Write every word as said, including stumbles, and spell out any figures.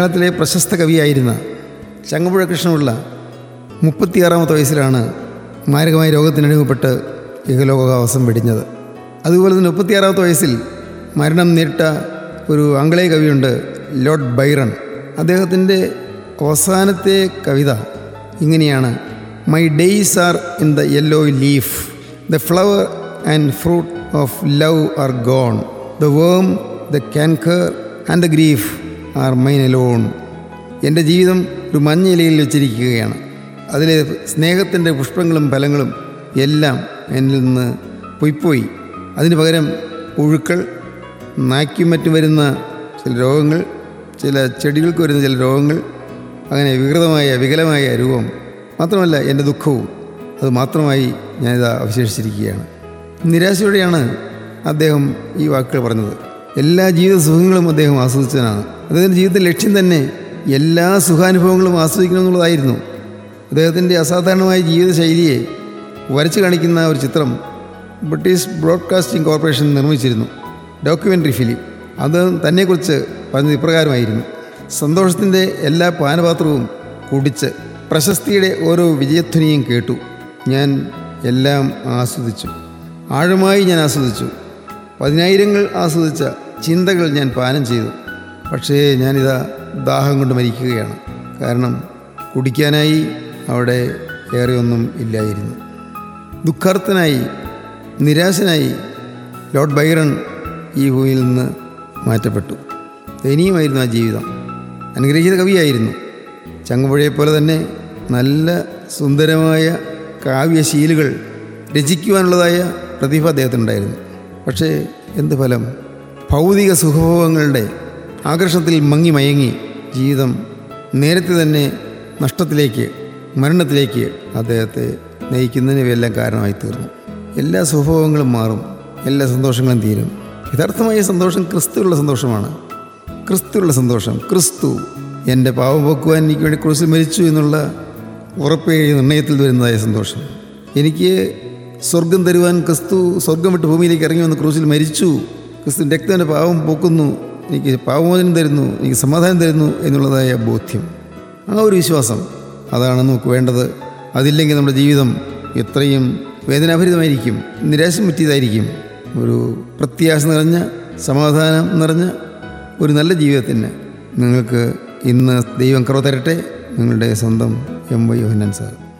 മലയാളത്തിലെ പ്രശസ്ത കവിയായിരുന്ന ചങ്ങമ്പുഴ കൃഷ്ണപിള്ള മുപ്പത്തിയാറാമത്തെ വയസ്സിലാണ് മാരകമായ രോഗത്തിനടിമപ്പെട്ട് ഇഹലോകവാസം വെടിഞ്ഞത്. അതുപോലെ തന്നെ മുപ്പത്തിയാറാമത്തെ വയസ്സിൽ മരണം നേരിട്ട ഒരു ആംഗലേയ കവിയുണ്ട്, ലോർഡ് ബൈറൺ. അദ്ദേഹത്തിൻ്റെ അവസാനത്തെ കവിത ഇങ്ങനെയാണ്: my days are in the yellow leaf, the flower and fruit of love are gone, the worm, the canker and the grief are mine alone. എൻ്റെ ജീവിതം ഒരു മഞ്ഞയിലയിൽ വെച്ചിരിക്കുകയാണ്. അതിലെ സ്നേഹത്തിൻ്റെ പുഷ്പങ്ങളും ഫലങ്ങളും എല്ലാം എന്നിൽ നിന്ന് പൊയ്പോയി. അതിന് പകരം പുഴുക്കൾ, നായ്ക്കും മറ്റും വരുന്ന ചില രോഗങ്ങൾ, ചില ചെടികൾക്ക് വരുന്ന ചില രോഗങ്ങൾ, അങ്ങനെ വികൃതമായ വികലമായ രൂപം, മാത്രമല്ല എൻ്റെ ദുഃഖവും അത് മാത്രമായി ഞാനിതാ അവശേഷിച്ചിരിക്കുകയാണ്. നിരാശയോടെയാണ് അദ്ദേഹം ഈ വാക്കുകൾ പറഞ്ഞത്. എല്ലാ ജീവിത സുഖങ്ങളും അദ്ദേഹം ആസ്വദിച്ചവനാണ്. അദ്ദേഹത്തിൻ്റെ ജീവിതത്തിൻ്റെ ലക്ഷ്യം തന്നെ എല്ലാ സുഖാനുഭവങ്ങളും ആസ്വദിക്കണമെന്നുള്ളതായിരുന്നു. അദ്ദേഹത്തിൻ്റെ അസാധാരണമായ ജീവിതശൈലിയെ വരച്ചു കാണിക്കുന്ന ഒരു ചിത്രം ബ്രിട്ടീഷ് ബ്രോഡ്കാസ്റ്റിംഗ് കോർപ്പറേഷൻ നിർമ്മിച്ചിരുന്നു, ഡോക്യുമെൻ്ററി ഫിലിം. അത് തന്നെക്കുറിച്ച് പറഞ്ഞത് ഇപ്രകാരമായിരുന്നു: സന്തോഷത്തിൻ്റെ എല്ലാ പാനപാത്രവും കുടിച്ച് പ്രശസ്തിയുടെ ഓരോ വിജയധ്വനിയും കേട്ടു. ഞാൻ എല്ലാം ആസ്വദിച്ചു, ആഴമായി ഞാൻ ആസ്വദിച്ചു. പതിനായിരങ്ങൾ ആസ്വദിച്ച ചിന്തകൾ ഞാൻ പാനം ചെയ്തു. പക്ഷേ ഞാനിതാ ദാഹം കൊണ്ട് മരിക്കുകയാണ്. കാരണം കുടിക്കാനായി അവിടെ ഏറെയൊന്നും ഇല്ലായിരുന്നു. ദുഃഖാർത്തനായി, നിരാശനായി ലോർഡ് ബൈറൺ ഈ ഭൂമിയിൽ നിന്ന് മാറ്റപ്പെട്ടു. ദയനീയമായിരുന്നു ആ ജീവിതം. അനുഗ്രഹീത കവിയായിരുന്നു. ചങ്ങമ്പുഴയെപ്പോലെ തന്നെ നല്ല സുന്ദരമായ കാവ്യശീലുകൾ രചിക്കുവാനുള്ളതായ പ്രതിഭ അദ്ദേഹത്തിനുണ്ടായിരുന്നു. പക്ഷേ എന്ത് ഫലം? ഭൗതിക സുഖഭോഗങ്ങളുടെ ആകർഷണത്തിൽ മങ്ങി മയങ്ങി ജീവിതം നേരത്തെ തന്നെ നഷ്ടത്തിലേക്ക്, മരണത്തിലേക്ക് അദ്ദേഹത്തെ നയിക്കുന്നതിന് ഇവയെല്ലാം കാരണമായി തീർന്നു. എല്ലാ സുഖഭോഗങ്ങളും മാറും, എല്ലാ സന്തോഷങ്ങളും തീരും. യഥാർത്ഥമായ സന്തോഷം ക്രിസ്തുവുള്ള സന്തോഷമാണ്. ക്രിസ്തുവുള്ള സന്തോഷം, ക്രിസ്തു എൻ്റെ പാവം പോക്കുവാൻ എനിക്ക് വേണ്ടി ക്രൂശിൽ മരിച്ചു എന്നുള്ള ഉറപ്പേ നിർണയത്തിൽ വരുന്നതായ സന്തോഷം. എനിക്ക് സ്വർഗം തരുവാൻ ക്രിസ്തു സ്വർഗം വിട്ട് ഭൂമിയിലേക്ക് ഇറങ്ങി വന്ന് ക്രൂശിൽ മരിച്ചു, ക്രിസ്തു രക്തം എൻ്റെ പാവം പോക്കുന്നു, എനിക്ക് പാവമോചനം തരുന്നു, എനിക്ക് സമാധാനം തരുന്നു എന്നുള്ളതായ ബോധ്യം, ആ ഒരു വിശ്വാസം, അതാണ് നമുക്ക് വേണ്ടത്. അതില്ലെങ്കിൽ നമ്മുടെ ജീവിതം എത്രയും വേദനാഭരിതമായിരിക്കും, നിരാശ പറ്റിയതായിരിക്കും. ഒരു പ്രത്യാശ നിറഞ്ഞ, സമാധാനം നിറഞ്ഞ ഒരു നല്ല ജീവിതത്തിന് നിങ്ങൾക്ക് ഇന്ന് ദൈവം കൃപ തരട്ടെ. നിങ്ങളുടെ സ്വന്തം എം വൈ യോഹന്നാൻ സാർ.